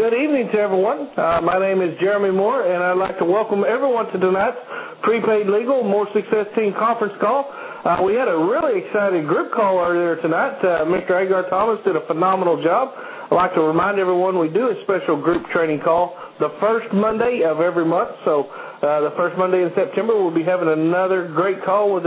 good evening to everyone. My name is Jeremy Moore, and I'd like to welcome everyone to tonight's Prepaid Legal More Success Team conference call. We had a really exciting group call earlier tonight. Mr. Agar Thomas did a phenomenal job. I'd like to remind everyone we do a special group training call the first Monday of every month. So the first Monday in September, we'll be having another great call with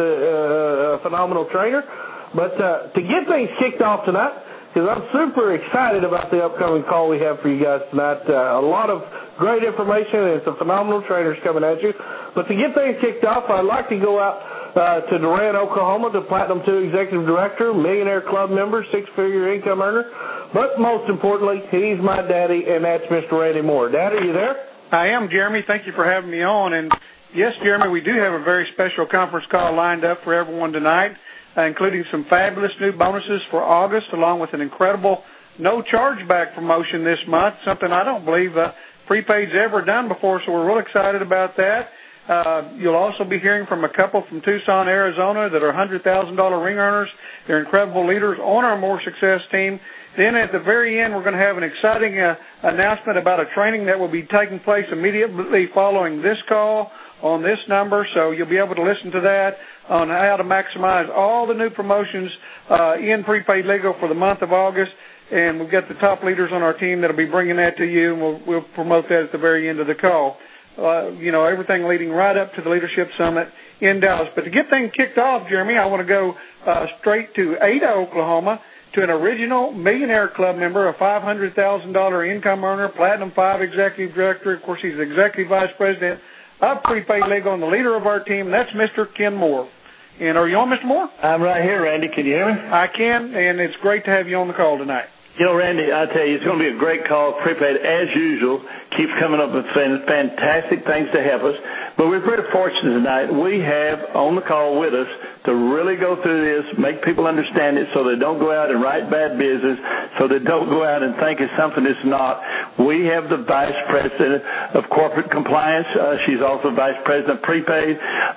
a phenomenal trainer. But to get things kicked off tonight, because I'm super excited about the upcoming call we have for you guys tonight. A lot of great information and some phenomenal trainers coming at you. But to get things kicked off, I'd like to go out to Durant, Oklahoma, to Platinum II Executive Director, Millionaire Club member, six-figure income earner. But most importantly, he's my daddy, and that's Mr. Randy Moore. Dad, are you there? I am, Jeremy. Thank you for having me on. And yes, Jeremy, we do have a very special conference call lined up for everyone tonight, including some fabulous new bonuses for August, along with an incredible no chargeback promotion this month, something I don't believe Prepaid's ever done before, so we're real excited about that. You'll also be hearing from a couple from Tucson, Arizona that are $100,000 ring earners. They're incredible leaders on our More Success team. Then at the very end, we're going to have an exciting announcement about a training that will be taking place immediately following this call on this number, so you'll be able to listen to that on how to maximize all the new promotions in Prepaid Legal for the month of August. And we've got the top leaders on our team that will be bringing that to you, and we'll promote that at the very end of the call. Everything leading right up to the Leadership Summit in Dallas. But to get things kicked off, Jeremy, I want to go straight to Ada, Oklahoma, to an original Millionaire Club member, a $500,000 income earner, Platinum 5 Executive Director. Of course, he's the Executive Vice President of Prepaid Legal and the leader of our team. That's Mr. Ken Moore. And are you on, Mr. Moore? I'm right here, Randy. Can you hear me? I can, and it's great to have you on the call tonight. You know, Randy, I tell you, it's going to be a great call. Prepaid, as usual, keeps coming up with fantastic things to help us. But we're very fortunate tonight. We have on the call with us to really go through this, make people understand it so they don't go out and write bad business, so they don't go out and think it's something it's not. We have the Vice President of Corporate Compliance. She's also Vice President of Prepaid.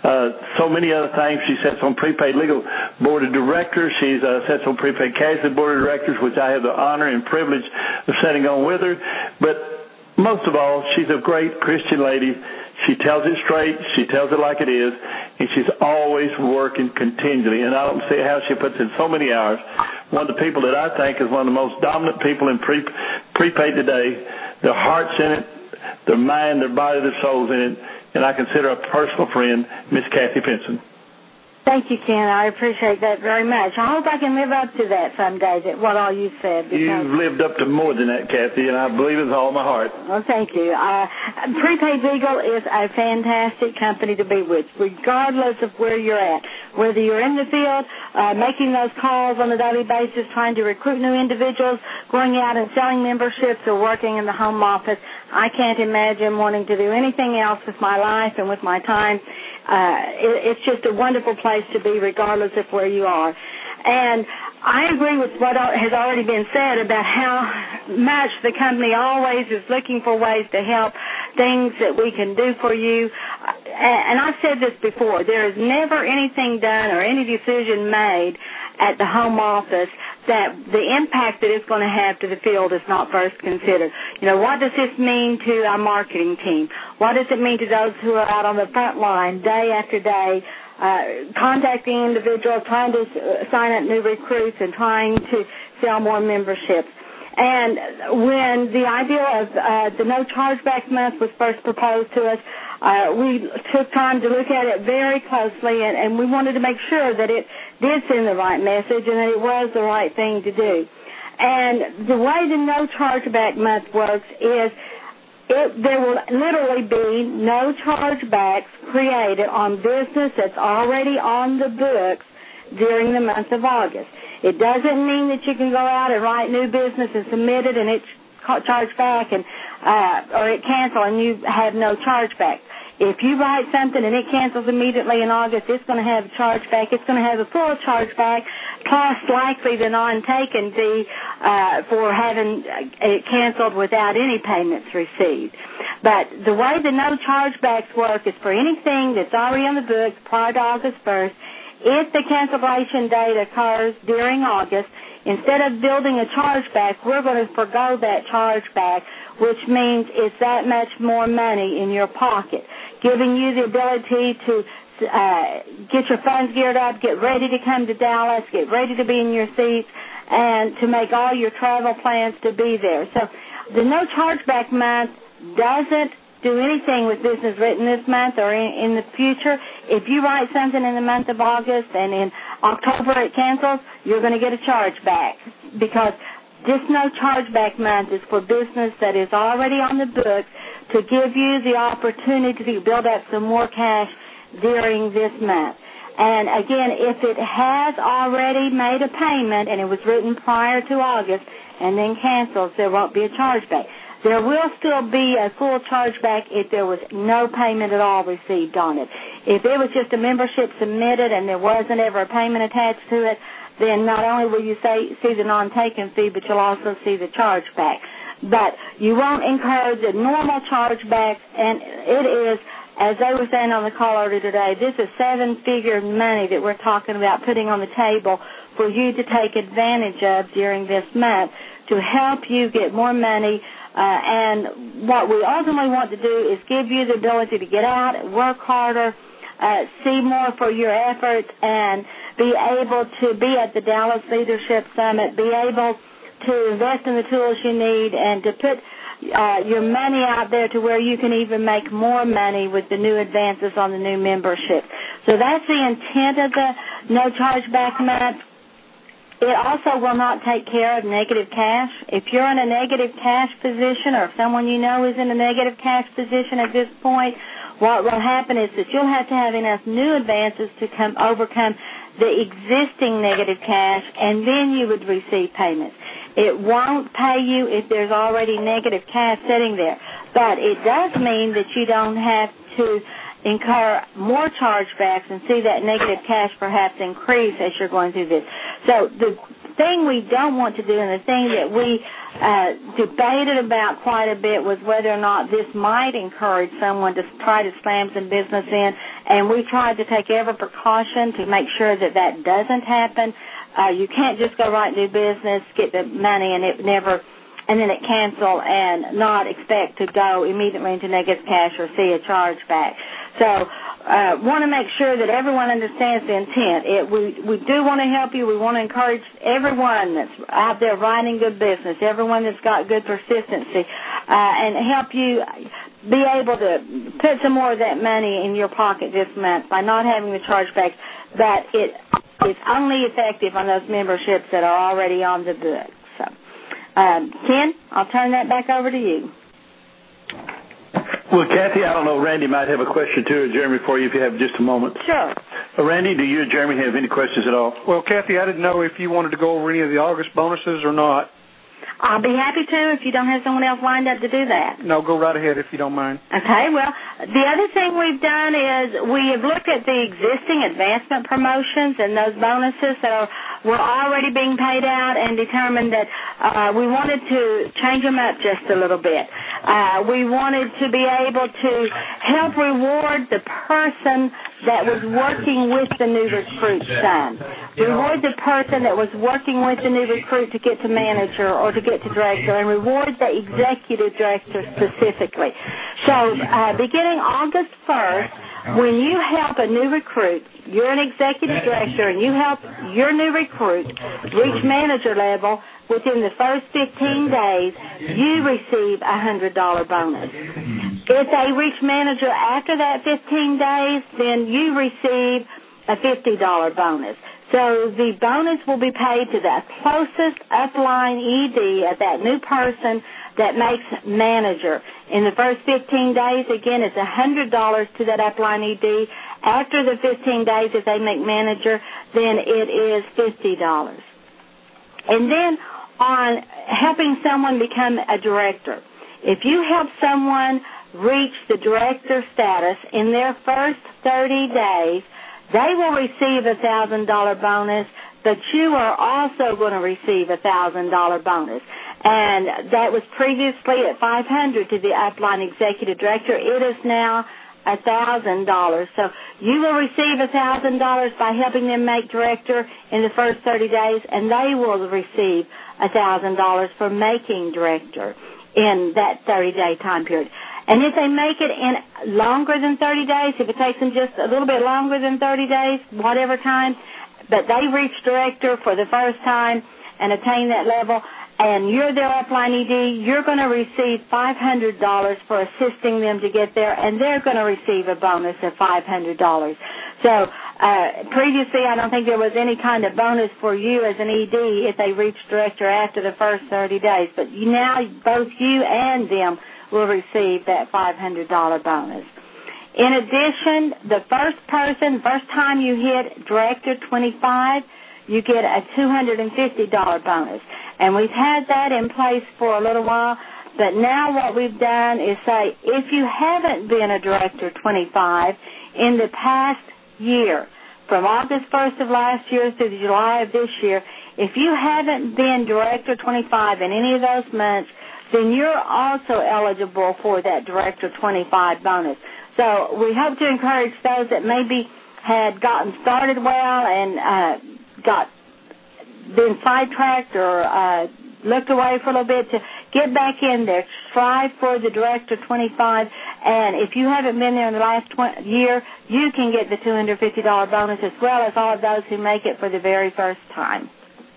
So many other things. She sits on Prepaid Legal Board of Directors. She sits on Prepaid Casualty Board of Directors, which I have the honor and privilege of sitting on with her. But most of all, she's a great Christian lady. She tells it straight. She tells it like it is. And she's always working continually. And I don't see how she puts in so many hours. One of the people that I think is one of the most dominant people in Prepaid today. Their heart's in it, their mind, their body, their soul's in it. And I consider a personal friend, Miss Kathy Pinson. Thank you, Ken. I appreciate that very much. I hope I can live up to that someday, what all you said. You've lived up to more than that, Kathy, and I believe it with all my heart. Well, thank you. Prepaid Legal is a fantastic company to be with, regardless of where you're at. Whether you're in the field, making those calls on a daily basis, trying to recruit new individuals, going out and selling memberships, or working in the home office, I can't imagine wanting to do anything else with my life and with my time. It's just a wonderful place to be, regardless of where you are. And I agree with what has already been said about how much the company always is looking for ways to help, things that we can do for you. And I've said this before, there is never anything done or any decision made at the home office that the impact that it's going to have to the field is not first considered. What does this mean to our marketing team? What does it mean to those who are out on the front line day after day, contacting individuals, trying to sign up new recruits and trying to sell more memberships? And when the idea of the no chargeback month was first proposed to us, we took time to look at it very closely, and we wanted to make sure that it did send the right message and that it was the right thing to do. And the way the no chargeback month works is there will literally be no chargebacks created on business that's already on the books during the month of August. It doesn't mean that you can go out and write new business and submit it and it's charged back or it cancel and you have no chargeback. If you write something and it cancels immediately in August, it's going to have a chargeback. It's going to have a full chargeback, plus likely the non-taken fee for having it canceled without any payments received. But the way the no chargebacks work is for anything that's already on the books prior to August 1st, if the cancellation date occurs during August, instead of building a chargeback, we're going to forgo that chargeback, which means it's that much more money in your pocket, giving you the ability to get your funds geared up, get ready to come to Dallas, get ready to be in your seats, and to make all your travel plans to be there. So the no chargeback month doesn't do anything with business written this month or in the future. If you write something in the month of August and in October it cancels, you're going to get a chargeback, because this no chargeback month is for business that is already on the books to give you the opportunity to build up some more cash during this month. And again, if it has already made a payment and it was written prior to August and then cancels, there won't be a chargeback. There will still be a full chargeback if there was no payment at all received on it. If it was just a membership submitted and there wasn't ever a payment attached to it, then not only will you see the non-taken fee, but you'll also see the chargeback. But you won't incur the normal chargebacks, and it is, as they were saying on the call earlier today, this is seven-figure money that we're talking about putting on the table for you to take advantage of during this month to help you get more money. And what we ultimately want to do is give you the ability to get out, work harder, see more for your efforts, and be able to be at the Dallas Leadership Summit, be able to invest in the tools you need, and to put your money out there to where you can even make more money with the new advances on the new membership. So that's the intent of the no chargeback month. It also will not take care of negative cash. If you're in a negative cash position, or if someone you know is in a negative cash position at this point, what will happen is that you'll have to have enough new advances to overcome the existing negative cash, and then you would receive payments. It won't pay you if there's already negative cash sitting there, but it does mean that you don't have to incur more chargebacks and see that negative cash perhaps increase as you're going through this. So the thing we don't want to do, and the thing that we debated about quite a bit, was whether or not this might encourage someone to try to slam some business in, and we tried to take every precaution to make sure that that doesn't happen. You can't just go right and do business, get the money, and then it cancel and not expect to go immediately into negative cash or see a charge back. So want to make sure that everyone understands the intent. We do want to help you. We want to encourage everyone that's out there writing good business, everyone that's got good persistency, and help you be able to put some more of that money in your pocket this month by not having the chargebacks. But it's only effective on those memberships that are already on the books. So, Ken, I'll turn that back over to you. Well, Kathy, I don't know, Randy might have a question too, or Jeremy, for you if you have just a moment. Sure. Randy, do you or Jeremy have any questions at all? Well, Kathy, I didn't know if you wanted to go over any of the August bonuses or not. I'll be happy to if you don't have someone else lined up to do that. No, go right ahead if you don't mind. Okay, well, the other thing we've done is we have looked at the existing advancement promotions and those bonuses that were already being paid out and determined that we wanted to change them up just a little bit. We wanted to be able to help reward the person that was working with the new recruit some. Reward the person that was working with the new recruit to get to manager or to get to director, and reward the executive director specifically. So beginning August 1st, when you help a new recruit, you're an executive director, and you help your new recruit reach manager level, within the first 15 days, you receive a $100 bonus. If they reach manager after that 15 days, then you receive a $50 bonus. So the bonus will be paid to the closest upline ED of that new person that makes manager. In the first 15 days, again, it's $100 to that upline ED. After the 15 days, if they make manager, then it is $50. And then on helping someone become a director, if you help someone reach the director status in their first 30 days, they will receive a $1,000 bonus, but you are also going to receive a $1,000 bonus. And that was previously at $500 to the upline executive director. It is now $1,000. So you will receive $1,000 by helping them make director in the first 30 days, and they will receive $1,000 for making director in that 30-day time period. And if they make it in longer than 30 days, if it takes them just a little bit longer than 30 days, whatever time, but they reach director for the first time and attain that level, and you're their upline ED, you're going to receive $500 for assisting them to get there, and they're going to receive a bonus of $500. So previously, I don't think there was any kind of bonus for you as an ED if they reach director after the first 30 days. But now both you and them will receive that $500 bonus. In addition, the first time you hit Director 25, you get a $250 bonus. And we've had that in place for a little while, but now what we've done is say, if you haven't been a Director 25 in the past year, from August 1st of last year through July of this year, if you haven't been Director 25 in any of those months, then you're also eligible for that Director 25 bonus. So we hope to encourage those that maybe had gotten started well and been sidetracked or looked away for a little bit to get back in there, strive for the Director 25, and if you haven't been there in the last year, you can get the $250 bonus as well as all of those who make it for the very first time.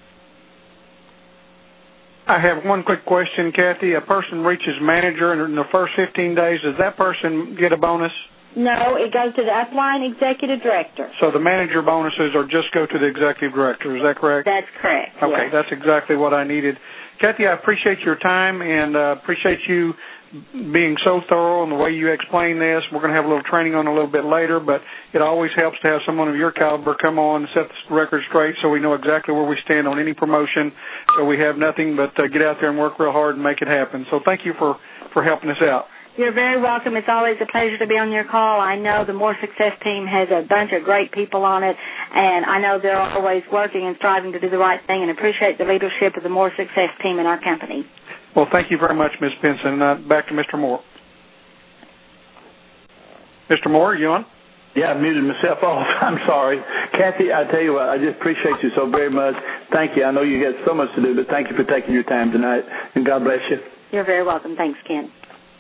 I have one quick question, Kathy. A person reaches manager in the first 15 days. Does that person get a bonus? No, it goes to the upline executive director. So the manager bonuses are just go to the executive director. Is that correct? That's correct. Okay, yes. That's exactly what I needed. Kathy, I appreciate your time and appreciate you being so thorough in the way you explain this. We're going to have a little training on it a little bit later, but it always helps to have someone of your caliber come on and set the record straight so we know exactly where we stand on any promotion, so we have nothing but get out there and work real hard and make it happen. So thank you for helping us out. You're very welcome. It's always a pleasure to be on your call. I know the More Success team has a bunch of great people on it, and I know they're always working and striving to do the right thing, and appreciate the leadership of the More Success team in our company. Well, thank you very much, Ms. Benson. Back to Mr. Moore. Mr. Moore, are you on? Yeah, I muted myself off. I'm sorry. Kathy, I tell you what, I just appreciate you so very much. Thank you. I know you got so much to do, but thank you for taking your time tonight, and God bless you. You're very welcome. Thanks, Ken.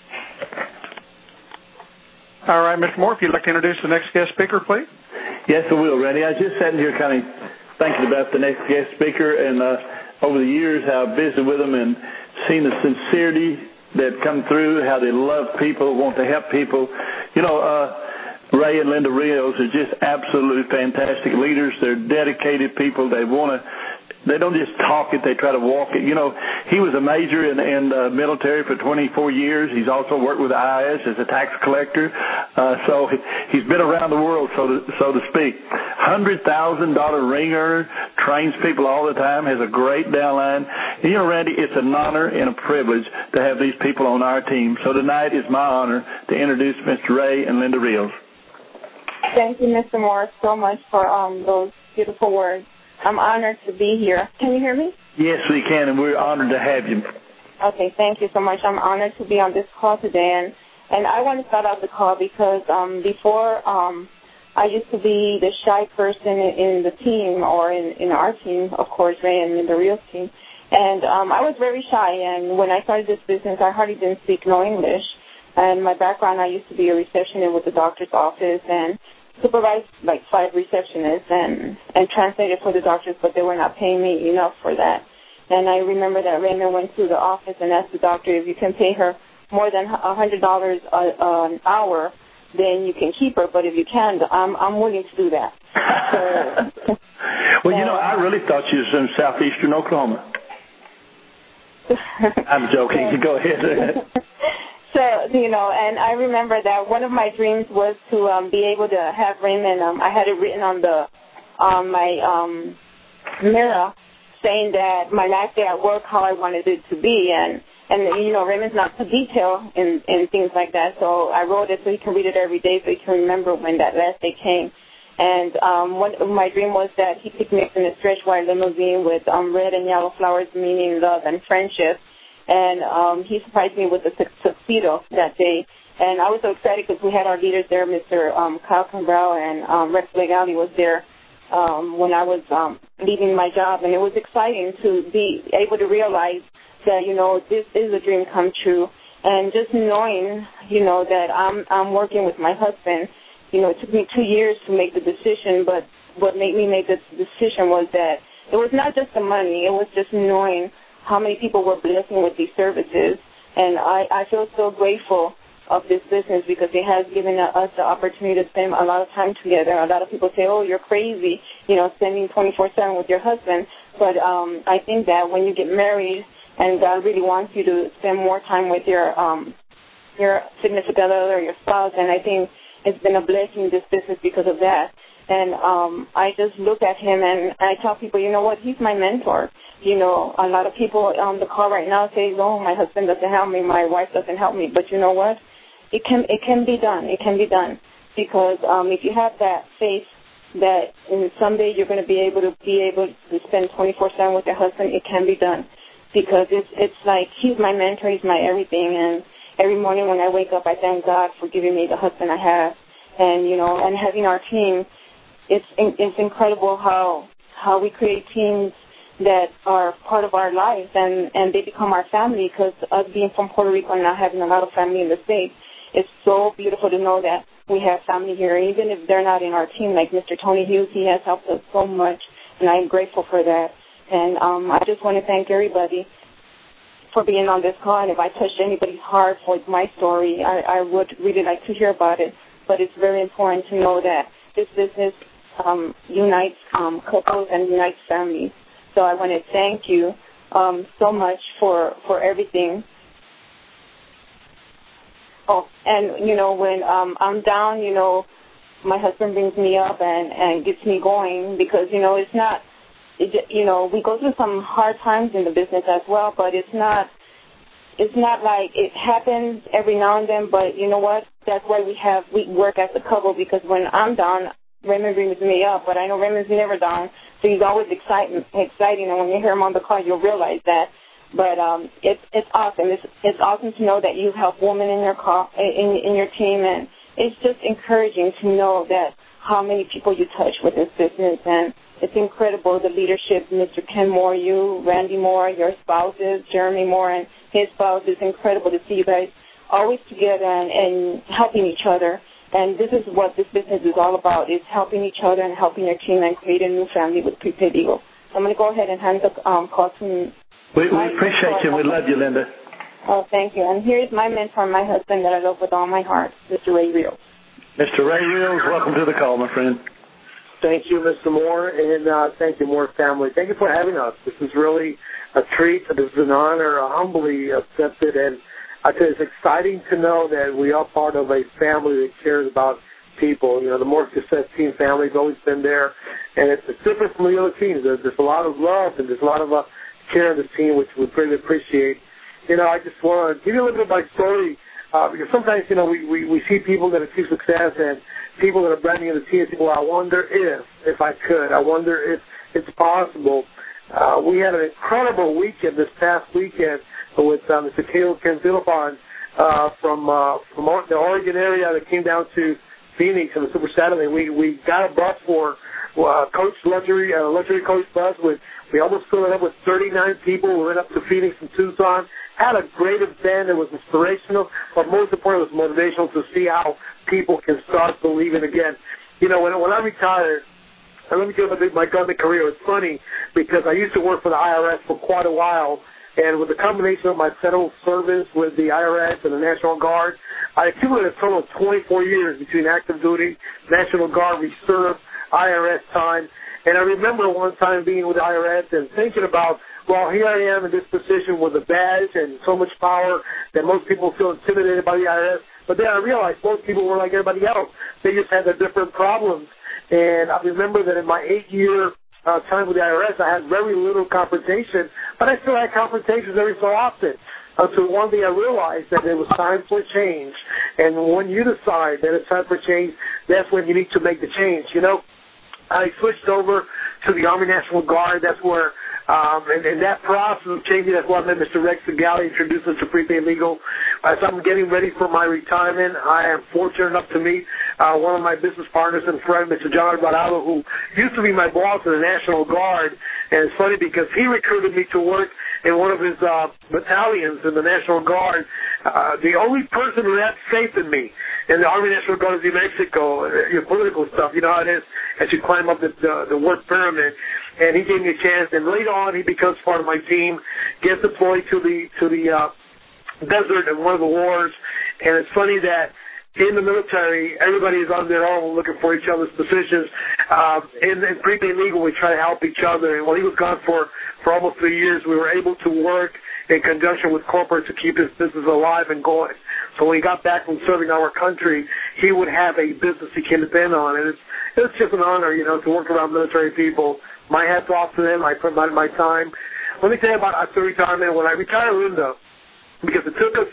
All right, Mr. Moore, if you'd like to introduce the next guest speaker, please. Yes, I will, Randy. I was just sitting here kind of thinking about the next guest speaker, and over the years how I've visited with them and seen the sincerity that come through, how they love people, want to help people. You know, Ray and Linda Rios are just absolutely fantastic leaders. They're dedicated people. They don't just talk it, they try to walk it. You know, he was a major in the military for 24 years. He's also worked with the IRS as a tax collector. So he's been around the world, so to speak. $100,000 ring earner, trains people all the time, has a great downline. And, you know, Randy, it's an honor and a privilege to have these people on our team. So tonight is my honor to introduce Mr. Ray and Linda Rios. Thank you, Mr. Moore, so much for those beautiful words. I'm honored to be here. Can you hear me? Yes, we can, and we're honored to have you. Okay, thank you so much. I'm honored to be on this call today, and I want to start out the call because before I used to be the shy person in the team, or in our team, of course, Ray and Linda Rios team, and I was very shy, and when I started this business, I hardly didn't speak no English, and my background, I used to be a receptionist with the doctor's office, and supervised like 5 receptionists and translated for the doctors, but they were not paying me enough for that. And I remember that Raymond went to the office and asked the doctor if you can pay her more than $100 an hour, then you can keep her. But if you can't, I'm willing to do that. So, well, you know, I really thought she was in southeastern Oklahoma. I'm joking. Go ahead. So, you know, and I remember that one of my dreams was to be able to have Raymond, I had it written on my mirror saying that my last day at work, how I wanted it to be. And you know, Raymond's not too detailed in things like that. So I wrote it so he can read it every day so he can remember when that last day came. And one of my dream was that he picked me up in a stretch white limousine with red and yellow flowers, meaning love and friendship. And he surprised me with a tuxedo that day. And I was so excited because we had our leaders there, Mr. Kyle Cabral and Rex Legale was there when I was leaving my job. And it was exciting to be able to realize that, this is a dream come true. And just knowing, that I'm working with my husband, it took me 2 years to make the decision, but what made me make this decision was that it was not just the money, it was just knowing how many people were blessing with these services. And I feel so grateful of this business because it has given us the opportunity to spend a lot of time together. A lot of people say, oh, you're crazy, spending 24/7 with your husband. But I think that when you get married and God really wants you to spend more time with your significant other or your spouse, and I think it's been a blessing, this business, because of that. And I just look at him and I tell people, you know what, he's my mentor. A lot of people on the call right now say, oh, my husband doesn't help me, my wife doesn't help me. But you know what? It can be done. It can be done. Because if you have that faith that someday you're going to be able to spend 24/7 with your husband, it can be done. Because it's like he's my mentor, he's my everything. And every morning when I wake up, I thank God for giving me the husband I have. And, and having our team, it's incredible how we create teams that are part of our lives and they become our family, because us being from Puerto Rico and not having a lot of family in the States, it's so beautiful to know that we have family here. Even if they're not in our team, like Mr. Tony Hughes, he has helped us so much, and I'm grateful for that. And I just want to thank everybody for being on this call. And if I touched anybody's heart with my story, I would really like to hear about it. But it's very important to know that this business unites couples and unites families. So I want to thank you so much for everything. Oh, and, when I'm down, my husband brings me up and gets me going because, it's not, we go through some hard times in the business as well, but it's not like it happens every now and then, but you know what? That's why we work as a couple, because when I'm down, Raymond brings me up, but I know Raymond's never down, so he's always exciting, and when you hear him on the call, you'll realize that. But it's awesome. It's awesome to know that you help women in your in your team, and it's just encouraging to know that how many people you touch with this business, and it's incredible, the leadership, Mr. Ken Moore, you, Randy Moore, your spouses, Jeremy Moore and his spouse. It's incredible to see you guys always together and helping each other. And this is what this business is all about, is helping each other and helping your team and create a new family with Prepaid Eagle. So I'm going to go ahead and hand the call to We appreciate you. We love you, Linda. Oh, thank you. And here's my mentor, my husband that I love with all my heart, Mr. Ray Reels. Mr. Ray Reels, welcome to the call, my friend. Thank you, Mr. Moore, and thank you, Moore family. Thank you for having us. This is really a treat. This is an honor, humbly accepted, and I tell you, it's exciting to know that we are part of a family that cares about people. The More Success Team family has always been there, and it's different from the other teams. There's a lot of love and there's a lot of care in this team, which we greatly appreciate. I just want to give you a little bit of my story, because sometimes, we see people that achieve success and people that are brand new to the team. People, I wonder if I could. I wonder if it's possible. We had an incredible weekend this past weekend with Mr. Caleb Ken-Philippon from the Oregon area that came down to Phoenix on the Super Saturday. We got a bus for Coach luxury coach bus we almost filled it up with 39 people. We went up to Phoenix and Tucson, had a great event. It was inspirational, but most importantly, it was motivational to see how people can start believing again. When I retired, and let me tell you my government career, it's funny because I used to work for the IRS for quite a while, and with the combination of my federal service with the IRS and the National Guard, I accumulated a total of 24 years between active duty, National Guard, reserve, IRS time. And I remember one time being with the IRS and thinking about, well, here I am in this position with a badge and so much power that most people feel intimidated by the IRS. But then I realized most people were like everybody else. They just had their different problems. And I remember that in my 8-year time with the IRS, I had very little confrontation, but I still had confrontations every so often. Until one day I realized that it was time for change. And when you decide that it's time for change, that's when you need to make the change. I switched over to the Army National Guard. That's where And that process of changing, that's why I met Mr. Rex Segale, introduced us to Prepaid Legal. As I'm getting ready for my retirement, I am fortunate enough to meet one of my business partners and friend, Mr. John Alvarado, who used to be my boss in the National Guard. And it's funny because he recruited me to work in one of his battalions in the National Guard. The only person who had faith in me in the Army National Guard of New Mexico, your political stuff, you know how it is as you climb up the work pyramid. And he gave me a chance. And later on, he becomes part of my team, gets deployed to the desert in one of the wars. And it's funny that in the military, everybody is on their own looking for each other's positions. In Prepaid Legal, we try to help each other. And while he was gone for almost 3 years, we were able to work in conjunction with corporate to keep his business alive and going. So when he got back from serving our country, he would have a business he can depend on. And it's just an honor, you know, to work around military people. My hat's off to them. I provided my time. Let me tell you about after retirement. When I retired, Linda, because it took us,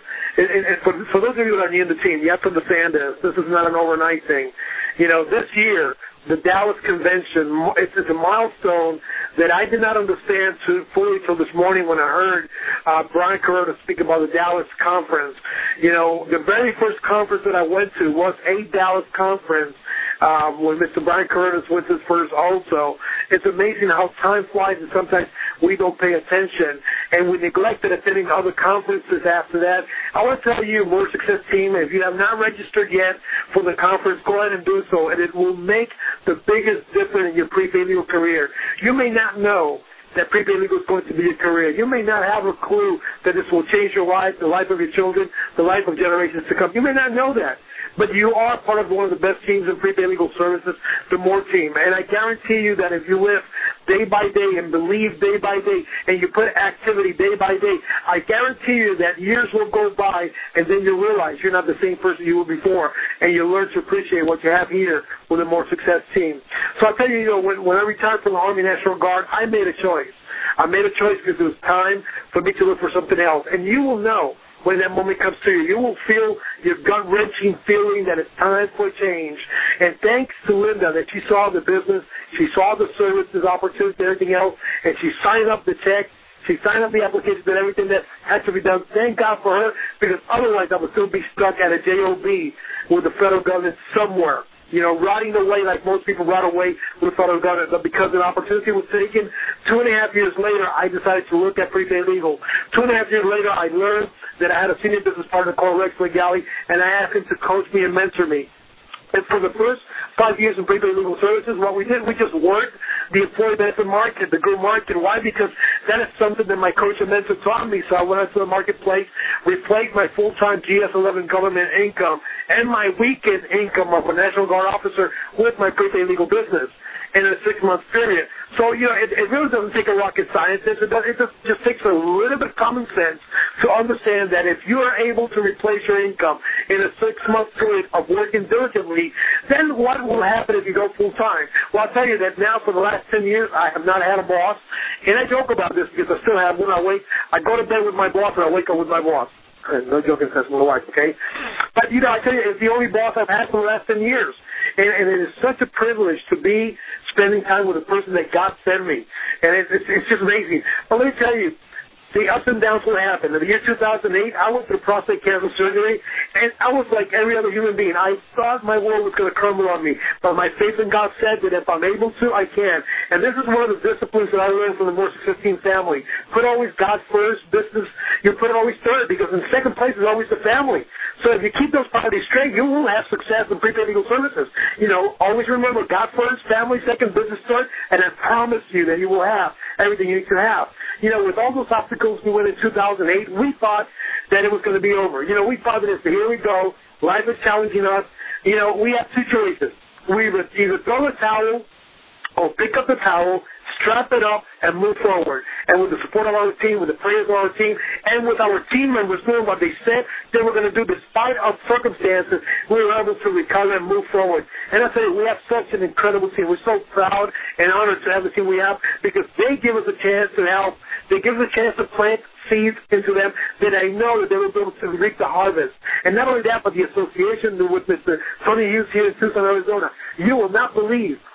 and for those of you that are new in the team, you have to understand this is not an overnight thing. You know, this year, the Dallas Convention, it's a milestone that I did not understand fully until this morning when I heard Brian Corona speak about the Dallas conference. You know, the very first conference that I went to was a Dallas conference when Mr. Brian Corona went to his first also. It's amazing how time flies and sometimes we don't pay attention and we neglected attending other conferences after that. I want to tell you, More Success Team, if you have not registered yet for the conference, go ahead and do so, and it will make the biggest difference in your prepaid legal career. You may not know that prepaid legal is going to be a career. You may not have a clue that this will change your life, the life of your children, the life of generations to come. You may not know that. But you are part of one of the best teams in prepaid legal services, the More team. And I guarantee you that if you live day by day and believe day by day and you put activity day by day, I guarantee you that years will go by and then you'll realize you're not the same person you were before and you'll learn to appreciate what you have here with the More Success team. So I'll tell you, when I retired from the Army National Guard, I made a choice. I made a choice because it was time for me to look for something else. And you will know when that moment comes to you. You will feel your gut-wrenching feeling that it's time for a change. And thanks to Linda that she saw the business, she saw the services, opportunities, and everything else, and she signed up the check, she signed up the application and everything that had to be done. Thank God for her, because otherwise I would still be stuck at a JOB with the federal government somewhere. You know, rotting away like most people rot away with the federal government. But because an opportunity was taken, 2.5 years later, I decided to look at prepaid legal. 2.5 years later, I learned that I had a senior business partner called Rex Segale, and I asked him to coach me and mentor me. And for the first 5 years in prepaid legal services, what we did, we just worked the employee benefit market, the group market. Why? Because that is something that my coach and mentor taught me. So I went out to the marketplace, replaced my full-time GS-11 government income and my weekend income of a National Guard officer with my prepaid legal business in a 6-month period. So, you know, it really doesn't take a rocket science. It just takes a little bit of common sense to understand that if you are able to replace your income in a 6-month period of working diligently, then what will happen if you go full-time? Well, I'll tell you that now for the last 10 years, I have not had a boss. And I joke about this because I still have when I go to bed with my boss and I wake up with my boss. No joking, that's my wife, okay? But, you know, I tell you, it's the only boss I've had for the last 10 years. And it is such a privilege to be spending time with a person that God sent me. And it's just amazing. But let me tell you, the ups and downs will happen. In the year 2008, I went through prostate cancer surgery, and I was like every other human being. I thought my world was going to crumble on me. But my faith in God said that if I'm able to, I can. And this is one of the disciplines that I learned from the More Success Team family. Put always God first, business, you put it always third, because in second place is always the family. So if you keep those priorities straight, you will have success in prepaid legal services. You know, always remember God first, family second, business third, and I promise you that you will have everything you need to have. You know, with all those obstacles we went in 2008, we thought that it was going to be over. You know, we thought that here we go, life is challenging us. You know, we have two choices. We either throw the towel or pick up the towel, strap it up, and move forward. And with the support of our team, with the prayers of our team, and with our team members doing what they said they were going to do despite our circumstances, we were able to recover and move forward. And I tell you, we have such an incredible team. We're so proud and honored to have the team we have because they give us a chance to help. They give us a chance to plant seeds into them that I know that they will be able to reap the harvest. And not only that, but the association with Mr. Tony Hughes here in Tucson, Arizona. You will not believe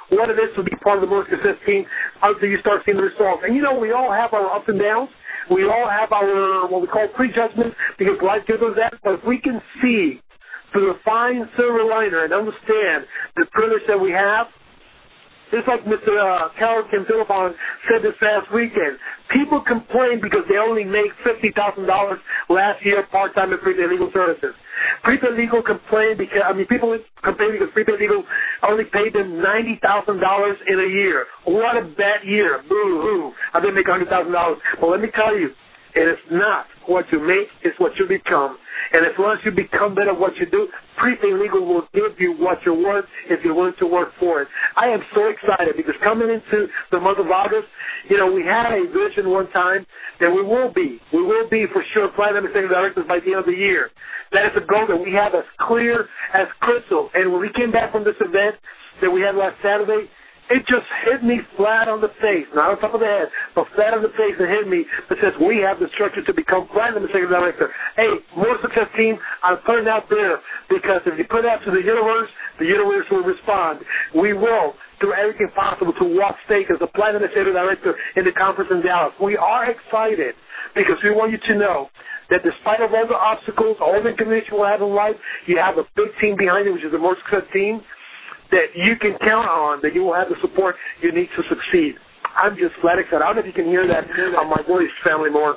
what it is to be part of the More Success team until you start seeing the results. And, we all have our ups and downs. We all have our, what we call prejudgments, because life gives us that. But if we can see through the fine silver liner and understand the privilege that we have, just like Mr. Carol Kim Philippon said this past weekend, people complain because they only make $50,000 last year part-time in prepaid legal services. Prepaid legal people complain because prepaid legal only paid them $90,000 in a year. What a bad year. Boo-hoo. I didn't make $100,000. But let me tell you, it is not what you make, it's what you become. And as long as you become better at what you do, Prepaid Legal will give you what you're worth if you're willing to work for it. I am so excited because coming into the month of August, we had a vision one time that we will be for sure Platinum Executive Directors by the end of the year. That is a goal that we have as clear as crystal. And when we came back from this event that we had last Saturday, it just hit me flat on the face, not on top of the head, but flat on the face and hit me that says we have the structure to become Platinum Executive Director. Hey, More Success team, I'm putting it out there because if you put it out to the universe will respond. We will do everything possible to walk stake as the Platinum Executive Director in the conference in Dallas. We are excited because we want you to know that despite of all the obstacles, all the inconvenience you will have in life, you have a big team behind you, which is the More Success team, that you can count on, that you will have the support you need to succeed. I'm just flat excited. I don't know if you can hear that on my voice, family more.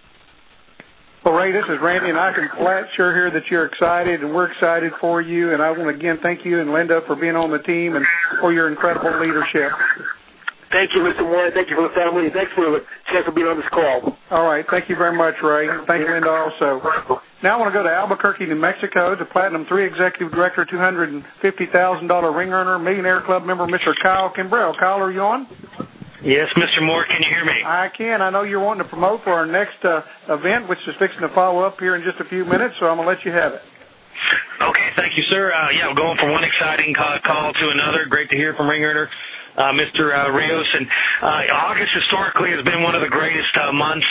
Well, Ray, this is Randy, and I can flat sure hear that you're excited, and we're excited for you. And I want to again thank you and Linda for being on the team and for your incredible leadership. Thank you, Mr. Moore. Thank you for the family. Thanks for the chance of being on this call. All right. Thank you very much, Ray. Thank you, Linda, also. Now I want to go to Albuquerque, New Mexico, to Platinum 3 Executive Director, $250,000 ring earner, Millionaire Club member, Mr. Kyle Kimbrell. Kyle, are you on? Yes, Mr. Moore. Can you hear me? I can. I know you're wanting to promote for our next event, which is fixing to follow up here in just a few minutes, so I'm going to let you have it. Okay. Thank you, sir. We're going from one exciting call to another. Great to hear from ring earner Mr. Rios. And August historically has been one of the greatest months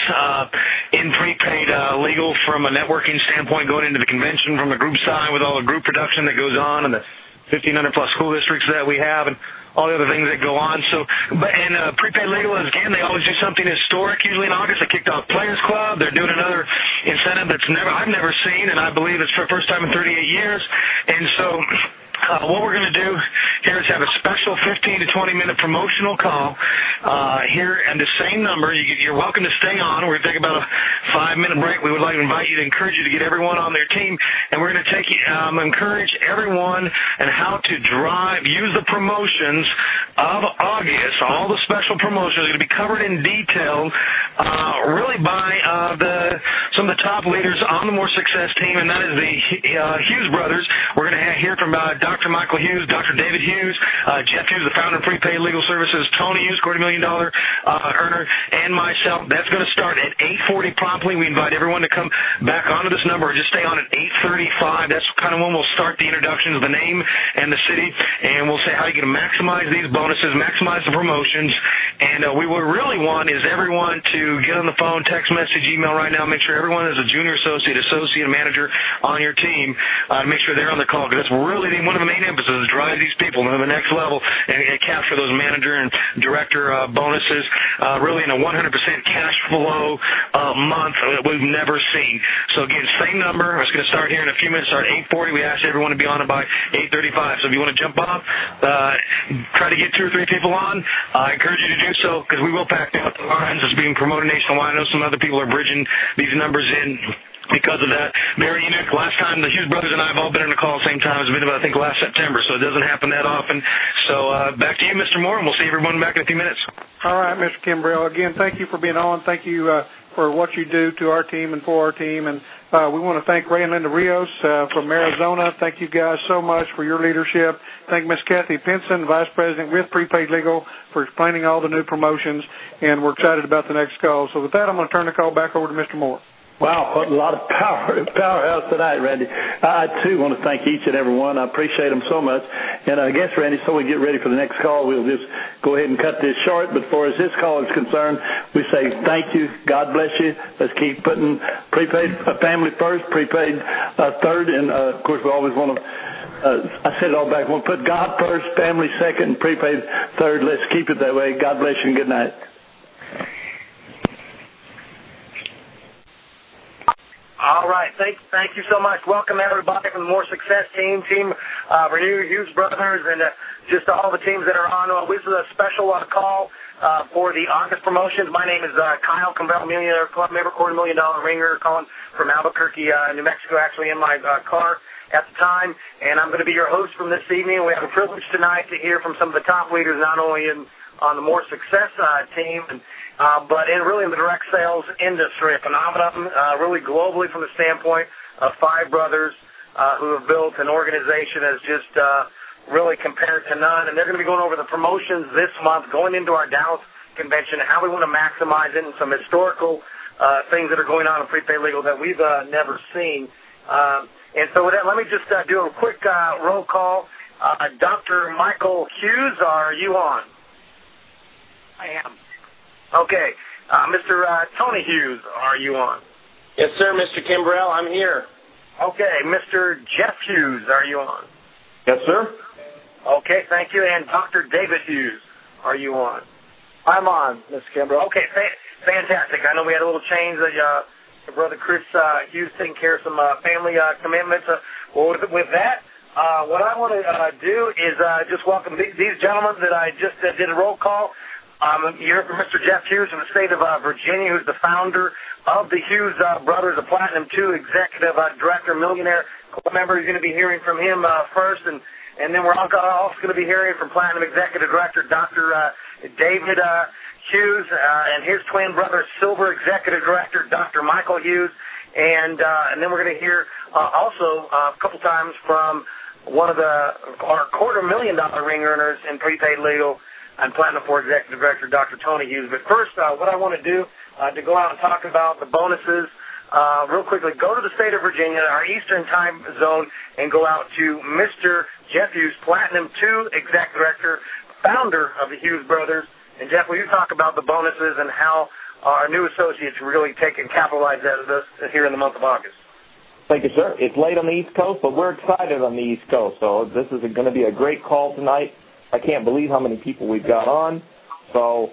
in prepaid legal from a networking standpoint, going into the convention from the group side with all the group production that goes on and the 1,500-plus school districts that we have and all the other things that go on. So, prepaid legal, again, they always do something historic. Usually in August, they kicked off Players Club. They're doing another incentive I've never seen, and I believe it's for the first time in 38 years. And so what we're going to do here is have a special 15 to 20-minute promotional call here, and the same number. You're welcome to stay on. We're going to take about a 5-minute break. We would like to invite you to encourage you to get everyone on their team, and we're going to encourage everyone and how to use the promotions of August. All the special promotions are going to be covered in detail, really by some of the top leaders on the More Success team, and that is the Hughes brothers. We're going to hear from Dr. Michael Hughes, Dr. David Hughes, Jeff Hughes, the founder of Prepaid Legal Services, Tony Hughes, $250 million earner, and myself. That's going to start at 8:40 promptly. We invite everyone to come back onto this number or just stay on at 8:35. That's kind of when we'll start the introductions, the name and the city, and we'll say how you can maximize these bonuses, maximize the promotions. And we would really want is everyone to get on the phone, text message, email right now. Make sure everyone is a junior associate, manager on your team to make sure they're on the call, because that's really one of the main emphasis is drive these people to the next level and capture those manager and director bonuses really in a 100% cash flow month that we've never seen. So again, same number. It's going to start here in a few minutes. Start at 8:40. We asked everyone to be on it by 8:35. So if you want to jump on, try to get 2 or 3 people on. I encourage you to do so because we will pack out the lines. It's being promoted nationwide. I know some other people are bridging these numbers in because of that. Very unique. Last time the Hughes brothers and I have all been on the call at the same time. It's been about, I think, last September, so it doesn't happen that often. So back to you, Mr. Moore, and we'll see everyone back in a few minutes. All right, Mr. Kimbrell. Again, thank you for being on. Thank you for what you do to our team and for our team. And we want to thank Ray and Linda Rios from Arizona. Thank you guys so much for your leadership. Thank Ms. Kathy Pinson, Vice President with Prepaid Legal, for explaining all the new promotions. And we're excited about the next call. So with that, I'm going to turn the call back over to Mr. Moore. Wow, what a lot of powerhouse tonight, Randy. I, too, want to thank each and every one. I appreciate them so much. And I guess, Randy, so we get ready for the next call, we'll just go ahead and cut this short. But as far as this call is concerned, we say thank you. God bless you. Let's keep putting prepaid family first, prepaid third. And, of course, we always want to I said it all back. We'll put God first, family second, and prepaid third. Let's keep it that way. God bless you and good night. All right. Thank you so much. Welcome, everybody, from the More Success team, Renew Hughes Brothers, and just all the teams that are on. This is a special call for the August promotions. My name is Kyle Campbell, Millionaire Club member, $250,000 ringer, calling from Albuquerque, New Mexico, actually in my car at the time, and I'm going to be your host from this evening. We have a privilege tonight to hear from some of the top leaders, not only on the More Success team, but in the direct sales industry, a phenomenon really globally from the standpoint of five brothers who have built an organization that's just really compared to none. And they're going to be going over the promotions this month, going into our Dallas convention, how we want to maximize it, and some historical things that are going on in prepaid legal that we've never seen. And so with that, let me just do a quick roll call. Dr. Michael Hughes, are you on? I am. Okay. Mr. Tony Hughes, are you on? Yes, sir, Mr. Kimbrell, I'm here. Okay. Mr. Jeff Hughes, are you on? Yes, sir. Okay, thank you. And Dr. David Hughes, are you on? I'm on, Mr. Kimbrell. Okay, fantastic. I know we had a little change. Brother Chris Hughes taking care of some family commitments. Well, with that, what I want to do is just welcome these gentlemen that I just did a roll call. You heard from Mr. Jeff Hughes from the state of Virginia, who's the founder of the Hughes Brothers, a Platinum II executive director, millionaire club member. You're going to be hearing from him first, and then we're also going to be hearing from Platinum executive director Dr. David Hughes and his twin brother, Silver executive director Dr. Michael Hughes, and then we're going to hear also a couple times from one of our $250,000 ring earners in prepaid legal and Platinum 4 executive director Dr. Tony Hughes. But first, what I want to do to go out and talk about the bonuses real quickly, go to the state of Virginia, our Eastern time zone, and go out to Mr. Jeff Hughes, Platinum 2 executive director, founder of the Hughes Brothers. And, Jeff, will you talk about the bonuses and how our new associates really take and capitalize out of this here in the month of August? Thank you, sir. It's late on the East Coast, but we're excited on the East Coast. So this is going to be a great call tonight. I can't believe how many people we've got on. So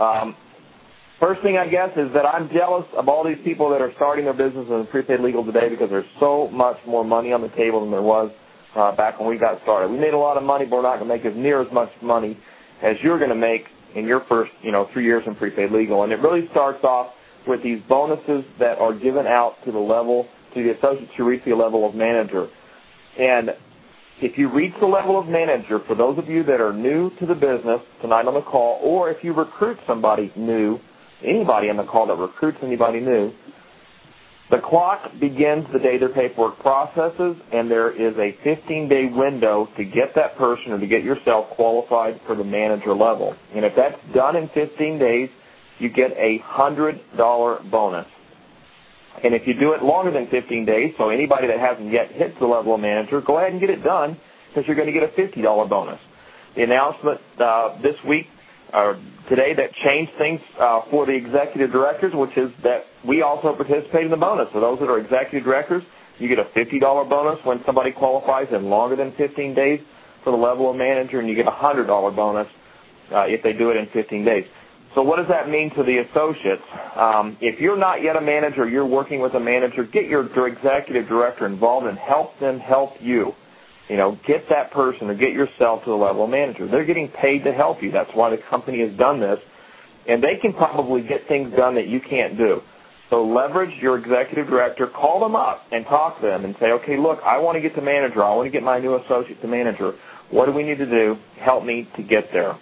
first thing, I guess, is that I'm jealous of all these people that are starting their business in prepaid legal today because there's so much more money on the table than there was back when we got started. We made a lot of money, but we're not going to make as near as much money as you're going to make in your first, 3 years in prepaid legal. And it really starts off with these bonuses that are given out to the associates who reach the level of manager. And if you reach the level of manager, for those of you that are new to the business tonight on the call, or if you recruit somebody new, anybody on the call that recruits anybody new, the clock begins the day their paperwork processes, and there is a 15-day window to get that person or to get yourself qualified for the manager level. And if that's done in 15 days, you get a $100 bonus. And if you do it longer than 15 days, so anybody that hasn't yet hit the level of manager, go ahead and get it done because you're going to get a $50 bonus. The announcement this week, today, that changed things for the executive directors, which is that we also participate in the bonus. For those that are executive directors, you get a $50 bonus when somebody qualifies in longer than 15 days for the level of manager, and you get a $100 bonus if they do it in 15 days. So what does that mean to the associates? If you're not yet a manager, you're working with a manager, get your executive director involved and help them help you. Get that person or get yourself to the level of manager. They're getting paid to help you. That's why the company has done this. And they can probably get things done that you can't do. So leverage your executive director, call them up and talk to them and say, okay, look, I want to get to manager. I want to get my new associate to manager. What do we need to do? Help me to get there.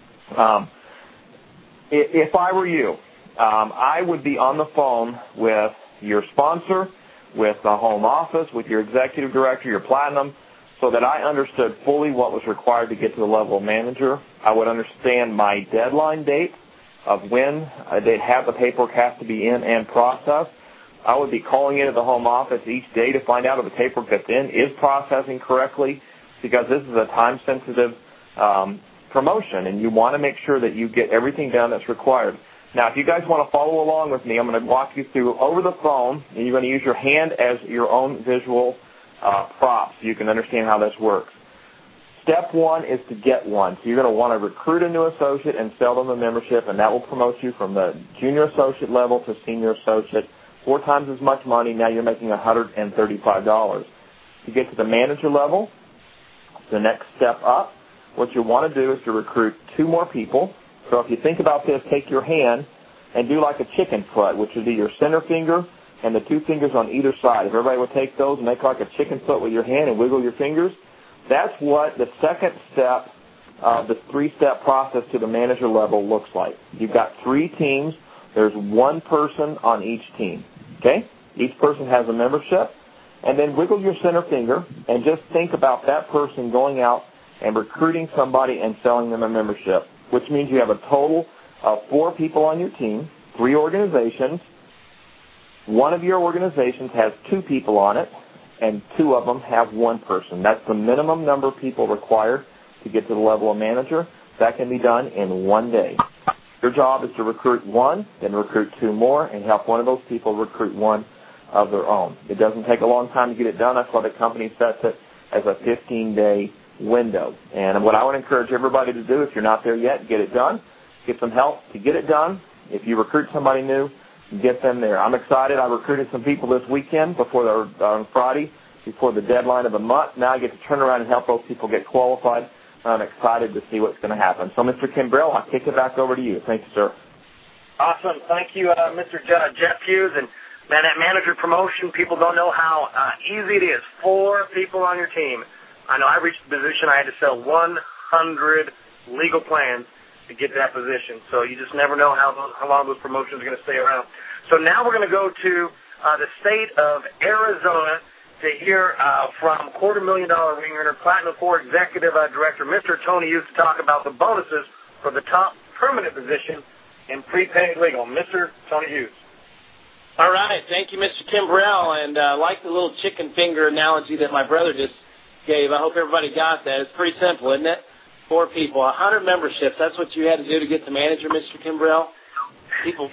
If I were you, I would be on the phone with your sponsor, with the home office, with your executive director, your platinum, so that I understood fully what was required to get to the level of manager. I would understand my deadline date of when they'd have the paperwork has to be in and processed. I would be calling into the home office each day to find out if the paperwork that's in is processing correctly, because this is a time-sensitive promotion, and you want to make sure that you get everything done that's required. Now, if you guys want to follow along with me, I'm going to walk you through over the phone, and you're going to use your hand as your own visual props so you can understand how this works. Step one is to get one. So you're going to want to recruit a new associate and sell them a membership, and that will promote you from the junior associate level to senior associate, 4 times as much money. Now you're making $135. To get to the manager level, the next step up, what you want to do is to recruit 2 more people. So if you think about this, take your hand and do like a chicken foot, which would be your center finger and the 2 fingers on either side. If everybody would take those and make like a chicken foot with your hand and wiggle your fingers, that's what the second step of the 3-step process to the manager level looks like. You've got 3 teams. There's 1 person on each team. Okay? Each person has a membership. And then wiggle your center finger and just think about that person going out and recruiting somebody and selling them a membership, which means you have a total of 4 people on your team, 3 organizations. One of your organizations has 2 people on it, and 2 of them have 1 person. That's the minimum number of people required to get to the level of manager. That can be done in 1 day. Your job is to recruit 1, then recruit 2 more, and help one of those people recruit 1 of their own. It doesn't take a long time to get it done. That's why the company sets it as a 15-day window. And what I would encourage everybody to do, if you're not there yet, get it done. Get some help to get it done. If you recruit somebody new, get them there. I'm excited. I recruited some people this weekend on Friday before the deadline of the month. Now I get to turn around and help those people get qualified. I'm excited to see what's going to happen. So, Mr. Kimbrell, I'll kick it back over to you. Thank you, sir. Awesome. Thank you, Mr. Jeff Hughes. And, man, that manager promotion, people don't know how easy it is. 4 people on your team. I know I reached the position I had to sell 100 legal plans to get that position. So you just never know how long those promotions are going to stay around. So now we're going to go to the state of Arizona to hear from $250,000 ring earner, Platinum 4 Executive Director, Mr. Tony Hughes, to talk about the bonuses for the top permanent position in prepaid legal. Mr. Tony Hughes. All right. Thank you, Mr. Kimbrell. And I like the little chicken finger analogy that my brother just gave. I hope everybody got that. It's pretty simple, isn't it? 4 people, 100 memberships. That's what you had to do to get to manager, Mr. Kimbrell? 25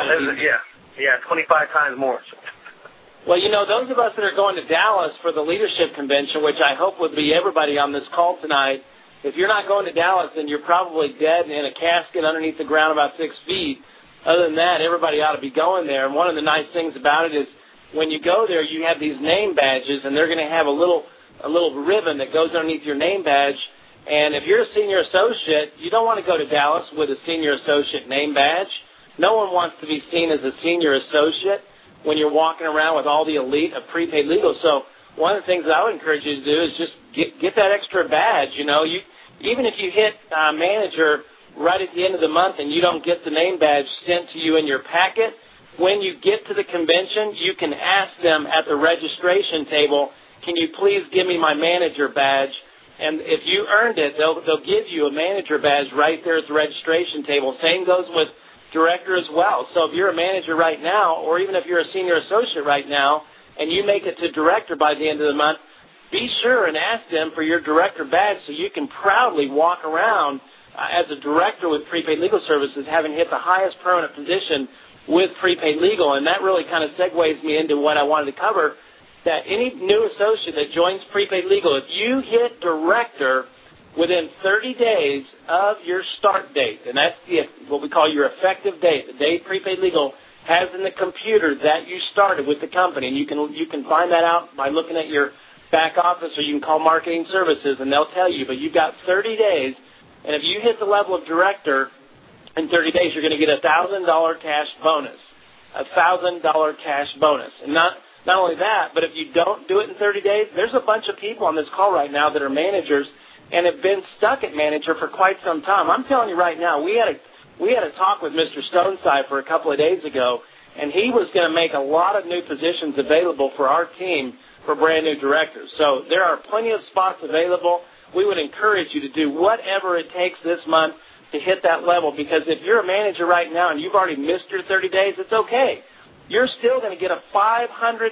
times more. Well, you know, those of us that are going to Dallas for the leadership convention, which I hope would be everybody on this call tonight, if you're not going to Dallas, then you're probably dead in a casket underneath the ground about 6 feet. Other than that, everybody ought to be going there. And one of the nice things about it is when you go there, you have these name badges, and they're going to have a little ribbon that goes underneath your name badge. And if you're a senior associate, you don't want to go to Dallas with a senior associate name badge. No one wants to be seen as a senior associate when you're walking around with all the elite of prepaid legal. So one of the things that I would encourage you to do is just get that extra badge. You know, even if you hit manager right at the end of the month and you don't get the name badge sent to you in your packet, when you get to the convention, you can ask them at the registration table, can you please give me my manager badge? And if you earned it, they'll give you a manager badge right there at the registration table. Same goes with director as well. So if you're a manager right now, or even if you're a senior associate right now, and you make it to director by the end of the month, be sure and ask them for your director badge so you can proudly walk around as a director with Prepaid Legal Services, having hit the highest permanent position with Prepaid Legal. And that really kind of segues me into what I wanted to cover, that any new associate that joins Prepaid Legal, if you hit director within 30 days of your start date, and that's what we call your effective date, the day Prepaid Legal has in the computer that you started with the company, and you can find that out by looking at your back office, or you can call marketing services, and they'll tell you. But you've got 30 days, and if you hit the level of director in 30 days, you're going to get a $1,000 cash bonus, $1,000 cash bonus. And not only that, but if you don't do it in 30 days, there's a bunch of people on this call right now that are managers and have been stuck at manager for quite some time. I'm telling you right now, we had a talk with Mr. Stoneside for a couple of days ago, and he was going to make a lot of new positions available for our team for brand new directors. So there are plenty of spots available. We would encourage you to do whatever it takes this month to hit that level, because if you're a manager right now and you've already missed your 30 days, it's okay. You're still going to get a $500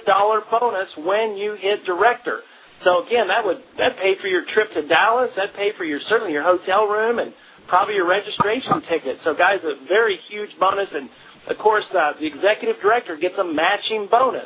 bonus when you hit director. So again, that'd pay for your trip to Dallas. That'd pay for certainly your hotel room and probably your registration ticket. So guys, a very huge bonus. And of course, the executive director gets a matching bonus.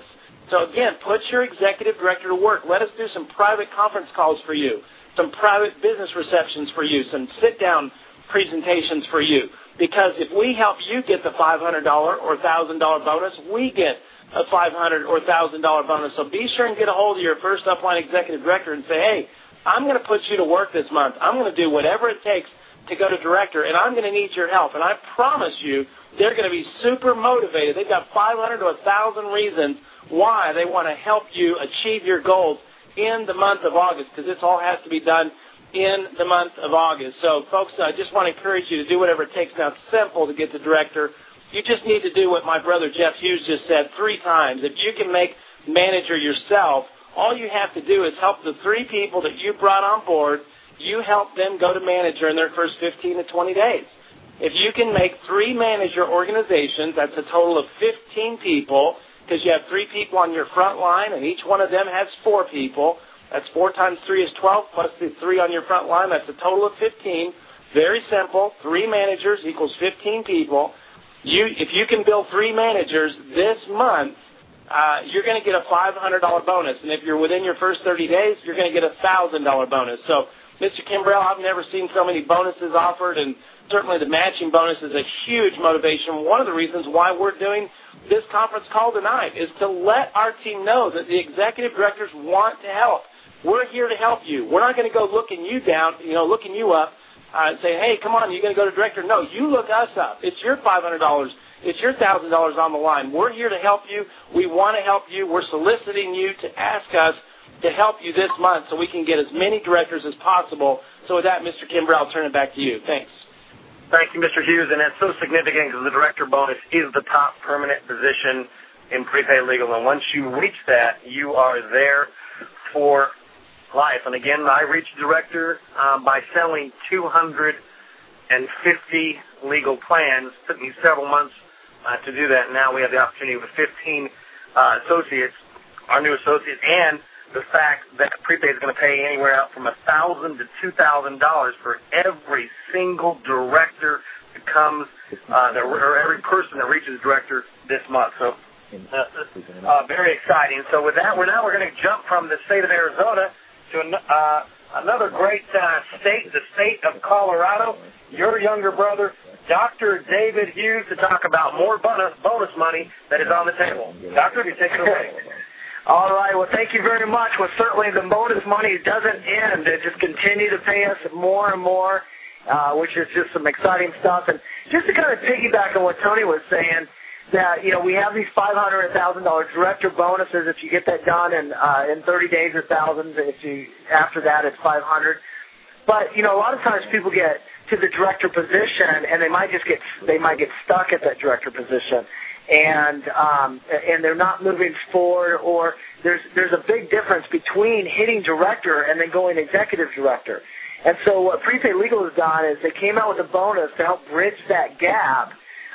So, again, put your executive director to work. Let us do some private conference calls for you, some private business receptions for you, some sit-down presentations for you. Because if we help you get the $500 or $1,000 bonus, we get a $500 or $1,000 bonus. So be sure and get a hold of your first upline executive director and say, hey, I'm going to put you to work this month. I'm going to do whatever it takes to go to director, and I'm going to need your help. And I promise you, they're going to be super motivated. They've got 500 to 1,000 reasons why they want to help you achieve your goals in the month of August, because this all has to be done in the month of August. So, folks, I just want to encourage you to do whatever it takes. Now, it's simple to get to director. You just need to do what my brother Jeff Hughes just said 3 times. If you can make manager yourself, all you have to do is help the 3 people that you brought on board. You help them go to manager in their first 15 to 20 days. If you can make 3 manager organizations, that's a total of 15 people, because you have 3 people on your front line, and each one of them has 4 people. That's 4 times 3 is 12, plus the 3 on your front line. That's a total of 15. Very simple. 3 managers equals 15 people. If you can build 3 managers this month, you're going to get a $500 bonus. And if you're within your first 30 days, you're going to get a $1,000 bonus. So, Mr. Kimbrell, I've never seen so many bonuses offered, and certainly the matching bonus is a huge motivation. One of the reasons why we're doing this conference call tonight is to let our team know that the executive directors want to help. We're here to help you. We're not going to go looking you down, looking you up and say, hey, come on, you're going to go to director. No, you look us up. It's your $500. It's your $1,000 on the line. We're here to help you. We want to help you. We're soliciting you to ask us to help you this month so we can get as many directors as possible. So with that, Mr. Kimbrell, I'll turn it back to you. Thanks. Thank you, Mr. Hughes, and that's so significant because the director bonus is the top permanent position in prepaid legal, and once you reach that, you are there for life. And again, I reached director by selling 250 legal plans. It took me several months to do that, and now we have the opportunity with 15 associates, our new associates, and the fact that prepaid is going to pay anywhere out from $1,000 to $2,000 for every single director that comes, or every person that reaches director this month. So, very exciting. So, with that, we're going to jump from the state of Arizona to another great state, the state of Colorado. Your younger brother, Dr. David Hughes, to talk about more bonus money that is on the table. Doctor, you take it away. All right. Well, thank you very much. Well, certainly the bonus money doesn't end. It just continue to pay us more and more, which is just some exciting stuff. And just to kind of piggyback on what Tony was saying, that we have these $500, $1,000 director bonuses. If you get that done in 30 days, or $1,000. After that, it's $500. But a lot of times people get to the director position and they might get stuck at that director position. And they're not moving forward, or there's a big difference between hitting director and then going executive director. And so what Prepaid Legal has done is they came out with a bonus to help bridge that gap,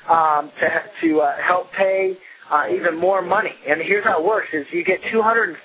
to help pay even more money. And here's how it works: is you get $250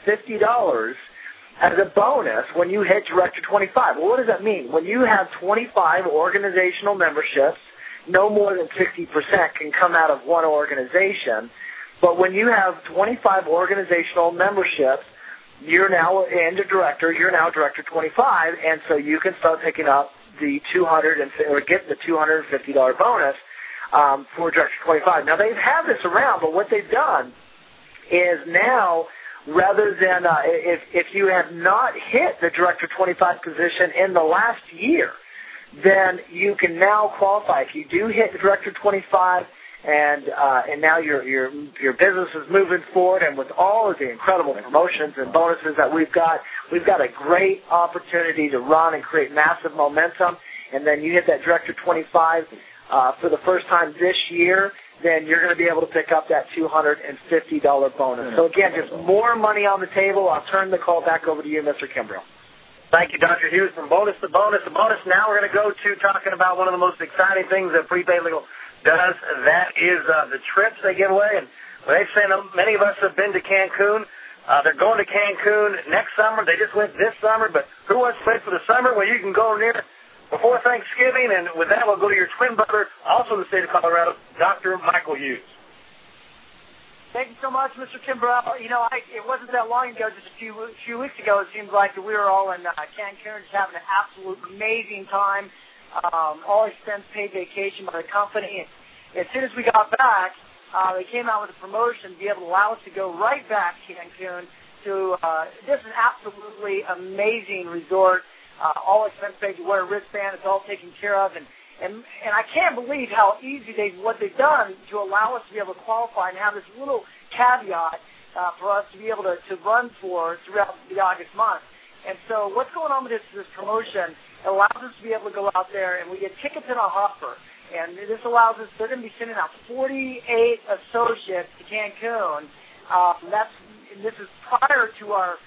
as a bonus when you hit director 25. Well, what does that mean? When you have 25 organizational memberships, no more than 60% can come out of one organization. But when you have 25 organizational memberships, you're now into director. You're now director 25, and so you can start picking up the get the $250 bonus for director 25. Now they've had this around, but what they've done is now, rather than if you have not hit the director 25 position in the last year, then you can now qualify. If you do hit the director 25, and now your business is moving forward, and with all of the incredible promotions and bonuses that we've got a great opportunity to run and create massive momentum. And then you hit that director 25 for the first time this year, then you're going to be able to pick up that $250 bonus. So again, just more money on the table. I'll turn the call back over to you, Mr. Kimbrell. Thank you, Dr. Hughes. From bonus to bonus to bonus, now we're going to go to talking about one of the most exciting things that Prepaid Legal does. That is the trips they give away. And they've said many of us have been to Cancun. They're going to Cancun next summer. They just went this summer. But who wants to play for the summer? Well, you can go near before Thanksgiving. And with that, we'll go to your twin brother, also in the state of Colorado, Dr. Michael Hughes. Thank you so much, Mr. Kimbrell. You know, it wasn't that long ago, just a few weeks ago, it seems like we were all in Cancun just having an absolute amazing time, all expense paid vacation by the company. As soon as we got back, they came out with a promotion to be able to allow us to go right back to Cancun to just an absolutely amazing resort, all expense paid. You wear a wristband, it's all taken care of, and I can't believe how easy what they've done to allow us to be able to qualify and have this little caveat for us to be able to run for throughout the August month. And so what's going on with this promotion, it allows us to be able to go out there and we get tickets in a hopper. And this allows us, they're going to be sending out 48 associates to Cancun. This is prior to our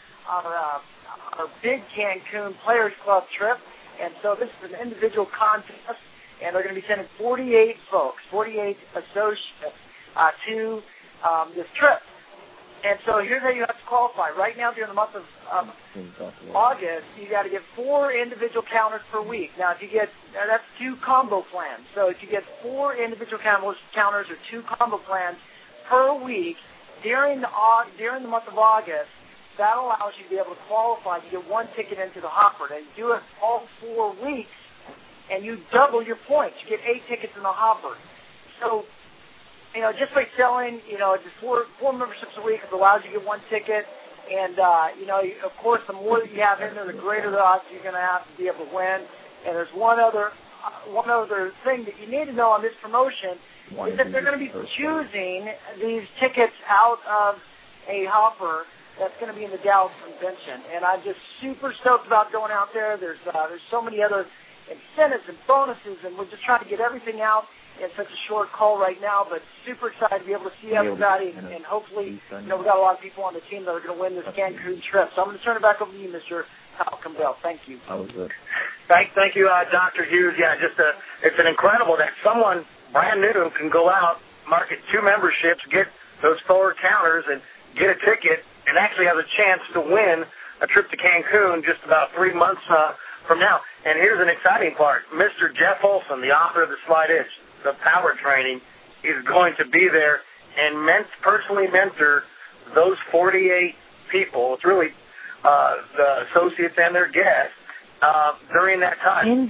big Cancun Players Club trip. And so this is an individual contest. And they're going to be sending 48 folks, 48 associates to this trip. And so here's how you have to qualify. Right now, during the month of August, you got to get 4 individual counters per week. Now, if you get that's 2 combo plans. So if you get 4 individual counters or 2 combo plans per week during the month of August, that allows you to be able to qualify. You get 1 ticket into the hopper. Now, you do it all 4 weeks, and you double your points. You get 8 tickets in the hopper. So, you know, just by selling, you know, just 4 memberships a week, it allows you to get 1 ticket. And, you know, of course, the more that you have in there, the greater the odds you're going to have to be able to win. And there's one other thing that you need to know on this promotion is that they're going to be choosing these tickets out of a hopper that's going to be in the Dallas Convention. And I'm just super stoked about going out there. There's so many other incentives and bonuses, and we're just trying to get everything out in such a short call right now, but super excited to be able to see everybody, and hopefully, you know, we've got a lot of people on the team that are going to win this Cancun trip. So I'm going to turn it back over to you, Mr. Malcolm Bell. Thank you. That was good. Thank you, Dr. Hughes. Yeah, it's an incredible that someone brand new can go out, market 2 memberships, get those 4 counters, and get a ticket, and actually have a chance to win a trip to Cancun just about 3 months from now. And here's an exciting part. Mr. Jeff Olson, the author of The Slight Itch, the power training, is going to be there and personally mentor those 48 people. It's really the associates and their guests during that time.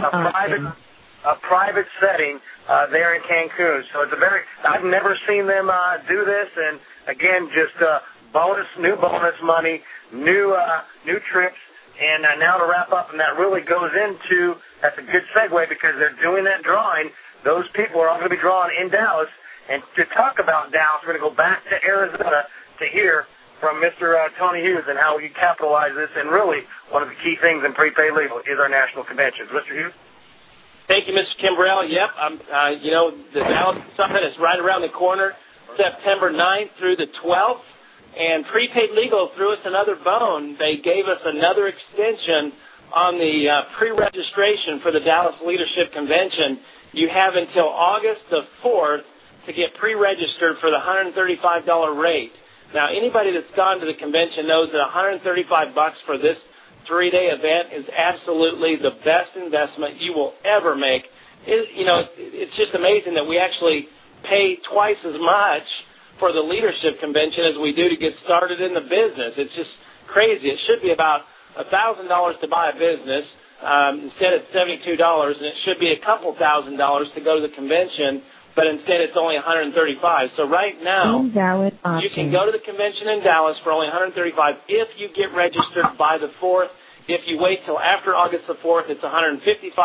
A private setting there in Cancun. So it's I've never seen them do this, and again, just new bonus money, new trips. And now to wrap up, and that really goes into, that's a good segue because they're doing that drawing. Those people are all going to be drawn in Dallas. And to talk about Dallas, we're going to go back to Arizona to hear from Mr. Tony Hughes and how we capitalize this. And really, one of the key things in prepaid legal is our national conventions. Mr. Hughes? Thank you, Mr. Kimbrell. Yep, you know, the Dallas Summit is right around the corner, September 9th through the 12th. And Prepaid Legal threw us another bone. They gave us another extension on the pre-registration for the Dallas Leadership Convention. You have until August the 4th to get pre-registered for the $135 rate. Now, anybody that's gone to the convention knows that $135 for this 3-day event is absolutely the best investment you will ever make. It's just amazing that we actually pay twice as much for the leadership convention as we do to get started in the business. It's just crazy. It should be about $1,000 to buy a business. Instead it's $72, and it should be a couple $1,000 to go to the convention, but instead it's only $135. So right now, you can go to the convention in Dallas for only $135 if you get registered by the 4th. If you wait till after August the 4th, it's $155,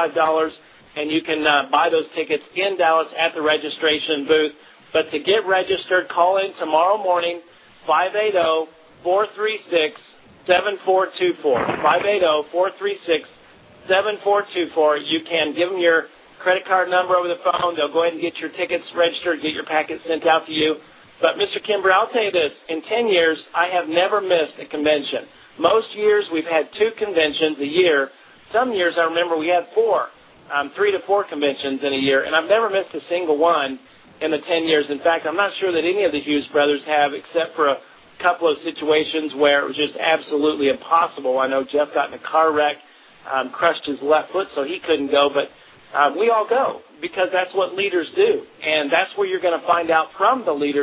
and you can buy those tickets in Dallas at the registration booth. But to get registered, call in tomorrow morning, 580-436-7424. 580-436-7424. You can give them your credit card number over the phone. They'll go ahead and get your tickets registered, get your packet sent out to you. But, Mr. Kimber, I'll tell you this. In 10 years, I have never missed a convention. Most years, we've had 2 conventions a year. Some years, I remember we had 4, 3 to 4 conventions in a year, and I've never missed a single one in the 10 years. In fact, I'm not sure that any of the Hughes brothers have, except for a couple of situations where it was just absolutely impossible. I know Jeff got in a car wreck, crushed his left foot, so he couldn't go, but we all go because that's what leaders do, and that's where you're going to find out from the leaders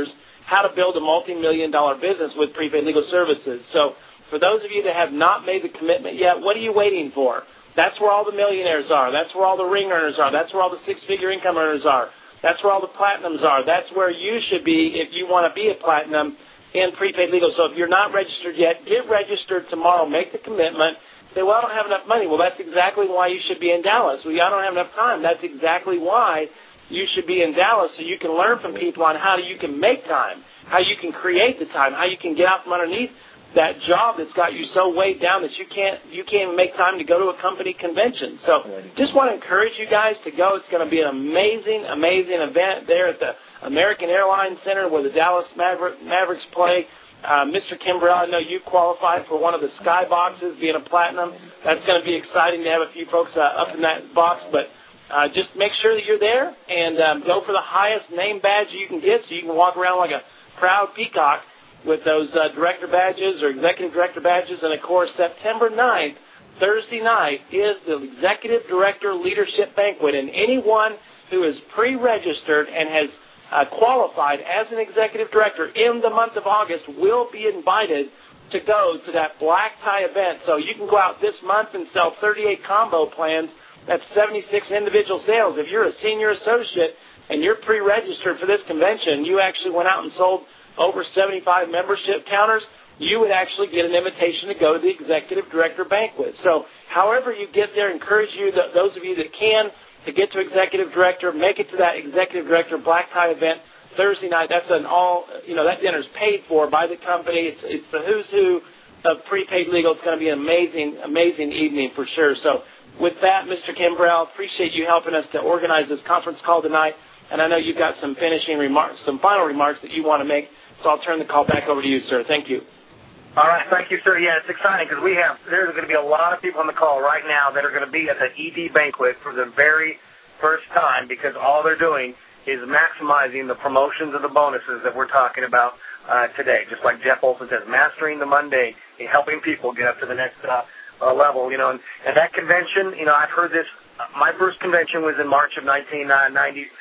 how to build a multi-million-dollar business with prepaid legal services. So for those of you that have not made the commitment yet, what are you waiting for? That's where all the millionaires are. That's where all the ring earners are. That's where all the six-figure income earners are. That's where all the platinums are. That's where you should be if you want to be a platinum in prepaid legal. So if you're not registered yet, get registered tomorrow. Make the commitment. Say, well, I don't have enough money. Well, that's exactly why you should be in Dallas. Well, I don't have enough time. That's exactly why you should be in Dallas, so you can learn from people on how you can make time, how you can create the time, how you can get out from underneath that job that's got you so weighed down that you can't even make time to go to a company convention. So just want to encourage you guys to go. It's going to be an amazing, amazing event there at the American Airlines Center where the Dallas Mavericks play. Mr. Kimbrell, I know you qualified for one of the sky boxes, being a platinum. That's going to be exciting to have a few folks up in that box, but just make sure that you're there and go for the highest name badge you can get so you can walk around like a proud peacock with those director badges or executive director badges. And, of course, September 9th, Thursday night, is the Executive Director Leadership Banquet. And anyone who is pre-registered and has qualified as an executive director in the month of August will be invited to go to that black tie event. So you can go out this month and sell 38 combo plans. That's 76 individual sales. If you're a senior associate and you're pre-registered for this convention, you actually went out and sold over 75 membership counters, you would actually get an invitation to go to the Executive Director Banquet. So however you get there, encourage you, those of you that can, to get to Executive Director, make it to that Executive Director Black Tie event Thursday night. That's that dinner's paid for by the company. It's the who's who of prepaid legal. It's going to be an amazing, amazing evening for sure. So with that, Mr. Kimbrell, appreciate you helping us to organize this conference call tonight. And I know you've got some finishing remarks, some final remarks that you want to make. So I'll turn the call back over to you, sir. Thank you. All right, thank you, sir. Yeah, it's exciting because there's going to be a lot of people on the call right now that are going to be at the ED banquet for the very first time because all they're doing is maximizing the promotions and the bonuses that we're talking about today. Just like Jeff Olson says, mastering the mundane and helping people get up to the next level. And that convention, I've heard this. My first convention was in March of 1994,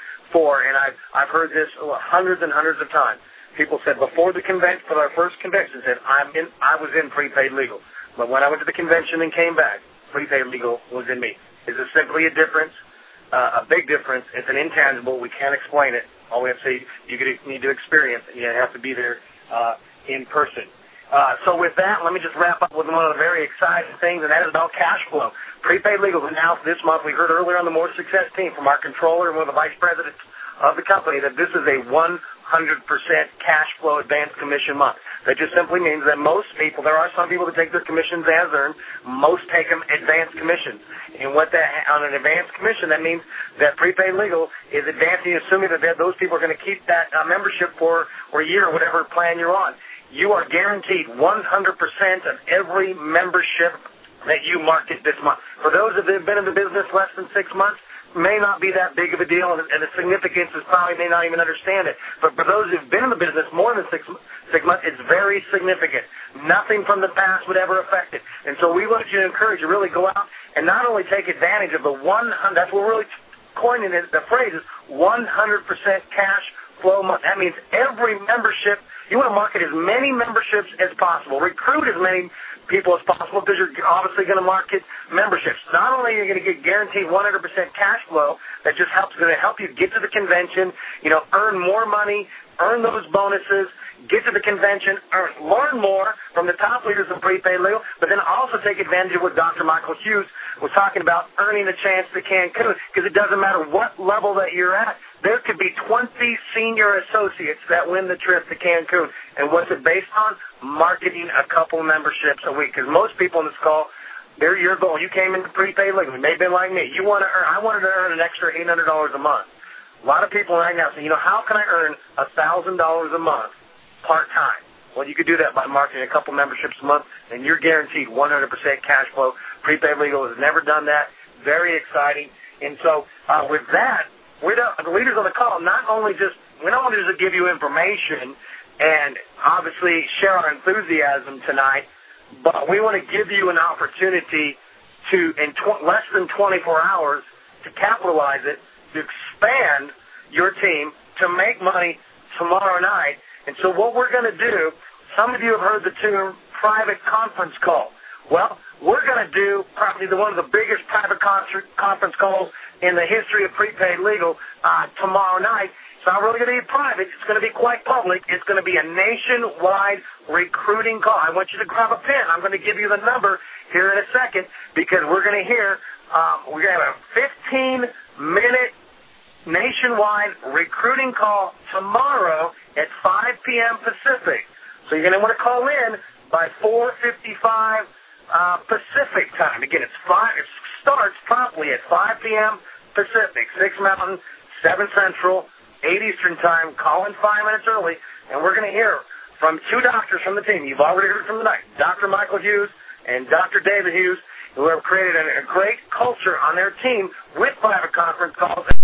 and I've heard this hundreds and hundreds of times. People said before the convention, for our first convention, said I was in prepaid legal, but when I went to the convention and came back, prepaid legal was in me. Is it simply a difference? A big difference. It's an intangible. We can't explain it. All we have to say, you need to experience it. You have to be there in person. So with that, let me just wrap up with one of the very exciting things, and that is about cash flow. Prepaid legal announced this month. We heard earlier on the More Success team from our controller and one of the vice presidents of the company that this is a 100% cash flow advance commission month. That just simply means that most people, there are some people that take their commissions as earned, most take them advance commissions. And what that, on an advance commission, that means that prepaid legal is advancing, assuming that those people are going to keep that membership for a year or whatever plan you're on. You are guaranteed 100% of every membership that you market this month. For those that have been in the business less than 6 months, may not be that big of a deal, and the significance is probably may not even understand it. But for those who've been in the business more than six months, it's very significant. Nothing from the past would ever affect it. And so we want you to encourage you to really go out and not only take advantage of the 100, that's what we're really coining it, the phrase is 100% cash flow month. That means every membership, you want to market as many memberships as possible, recruit as many people as possible because you're obviously going to market memberships. Not only are you going to get guaranteed 100% cash flow that just going to help you get to the convention, earn more money, earn those bonuses, get to the convention, learn more from the top leaders of prepaid legal, but then also take advantage of what Dr. Michael Hughes was talking about, earning a chance to Cancun, because it doesn't matter what level that you're at. There could be 20 senior associates that win the trip to Cancun. And what's it based on? Marketing a couple memberships a week. Because most people in this call, they're your goal. You came into prepaid legal. You may have been like me. I wanted to earn an extra $800 a month. A lot of people right now say, how can I earn $1,000 a month part-time? Well, you could do that by marketing a couple memberships a month, and you're guaranteed 100% cash flow. Prepaid legal has never done that. Very exciting. And so with that, the leaders on the call we don't want to just give you information and obviously share our enthusiasm tonight, but we want to give you an opportunity to, in less than 24 hours, to capitalize it, to expand your team, to make money tomorrow night, And so what we're going to do, some of you have heard the term private conference call. Well, we're going to do probably one of the biggest private conference calls in the history of prepaid legal tomorrow night. It's not really going to be private. It's going to be quite public. It's going to be a nationwide recruiting call. I want you to grab a pen. I'm going to give you the number here in a second because we're going to hear, we're going to have a 15-minute nationwide recruiting call tomorrow at 5 p.m. Pacific. So you're going to want to call in by 4:55 Pacific time. Again, it starts promptly at 5 p.m. Pacific, 6 Mountain, 7 Central, 8 Eastern time. Call in 5 minutes early, and we're going to hear from two doctors from the team. You've already heard from tonight, Dr. Michael Hughes and Dr. David Hughes, who have created a great culture on their team with private conference calls.